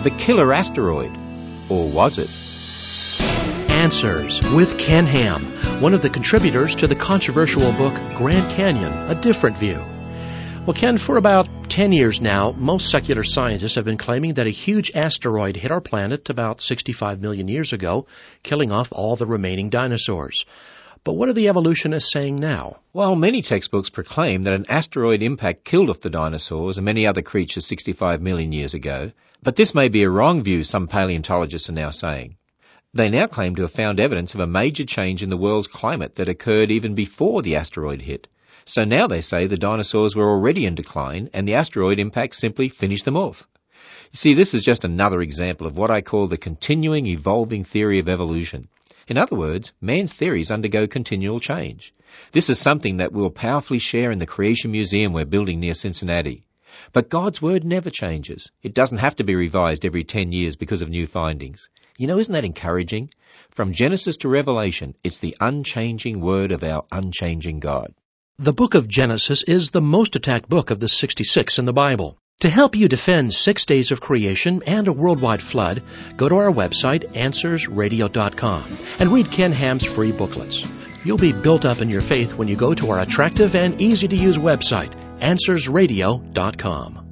the killer asteroid. Or was it? Answers with Ken Ham, one of the contributors to the controversial book Grand Canyon, A Different View. Well, Ken, for about 10 years now, most secular scientists have been claiming that a huge asteroid hit our planet about 65 million years ago, killing off all the remaining dinosaurs. But what are the evolutionists saying now? Well, many textbooks proclaim that an asteroid impact killed off the dinosaurs and many other creatures 65 million years ago, but this may be a wrong view, some paleontologists are now saying. They now claim to have found evidence of a major change in the world's climate that occurred even before the asteroid hit. So now they say the dinosaurs were already in decline and the asteroid impact simply finished them off. You see, this is just another example of what I call the continuing evolving theory of evolution. In other words, man's theories undergo continual change. This is something that we'll powerfully share in the Creation Museum we're building near Cincinnati. But God's Word never changes. It doesn't have to be revised every 10 years because of new findings. You know, isn't that encouraging? From Genesis to Revelation, it's the unchanging Word of our unchanging God. The book of Genesis is the most attacked book of the 66 in the Bible. To help you defend 6 days of creation and a worldwide flood, go to our website, AnswersRadio.com, and read Ken Ham's free booklets. You'll be built up in your faith when you go to our attractive and easy-to-use website, AnswersRadio.com.